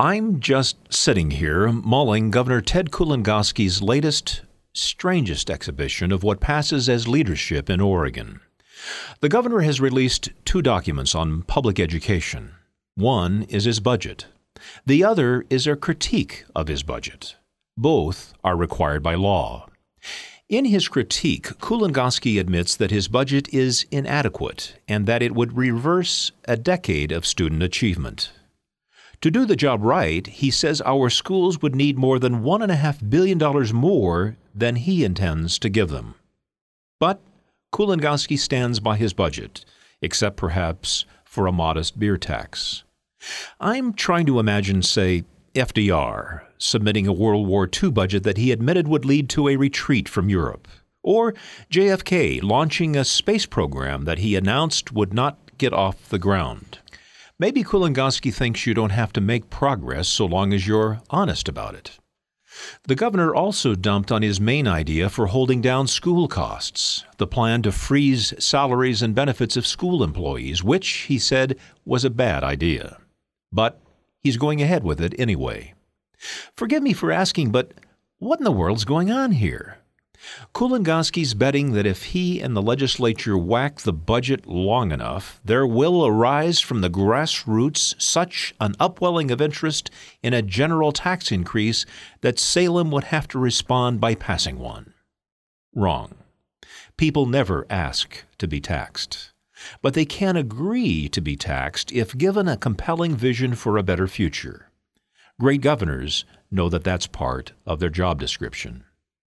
I'm just sitting here mulling Governor Ted Kulongoski's latest, strangest exhibition of what passes as leadership in Oregon. The governor has released two documents on public education. One is his budget. The other is a critique of his budget. Both are required by law. In his critique, Kulongoski admits that his budget is inadequate and that it would reverse a decade of student achievement. To do the job right, he says our schools would need more than $1.5 billion more than he intends to give them. But Kulongoski stands by his budget, except perhaps for a modest beer tax. I'm trying to imagine, say, FDR submitting a World War II budget that he admitted would lead to a retreat from Europe, or JFK launching a space program that he announced would not get off the ground. Maybe Kulongoski thinks you don't have to make progress so long as you're honest about it. The governor also dumped on his main idea for holding down school costs, the plan to freeze salaries and benefits of school employees, which, he said, was a bad idea. But he's going ahead with it anyway. Forgive me for asking, but what in the world's going on here? Kulongoski's betting that if he and the legislature whack the budget long enough, there will arise from the grassroots such an upwelling of interest in a general tax increase that Salem would have to respond by passing one. Wrong. People never ask to be taxed, but they can agree to be taxed if given a compelling vision for a better future. Great governors know that that's part of their job description.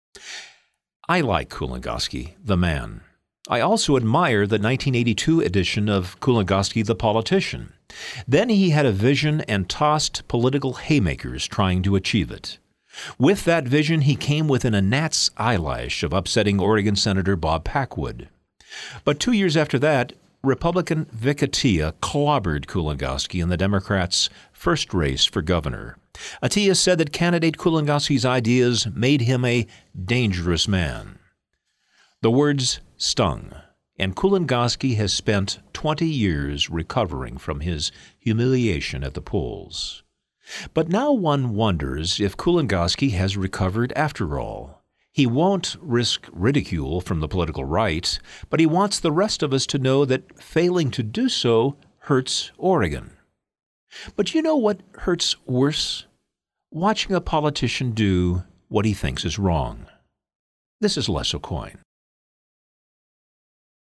I like Kulongoski, the man. I also admire the 1982 edition of Kulongoski, the politician. Then he had a vision and tossed political haymakers trying to achieve it. With that vision, he came within a gnat's eyelash of upsetting Oregon Senator Bob Packwood. But 2 years after that, Republican Vic Atiyeh clobbered Kulongoski in the Democrats' first race for governor. Atiyeh said that candidate Kulongoski's ideas made him a dangerous man. The words stung, and Kulongoski has spent 20 years recovering from his humiliation at the polls. But now one wonders if Kulongoski has recovered after all. He won't risk ridicule from the political right, but he wants the rest of us to know that failing to do so hurts Oregon. But you know what hurts worse? Watching a politician do what he thinks is wrong. This is Les Aucoin.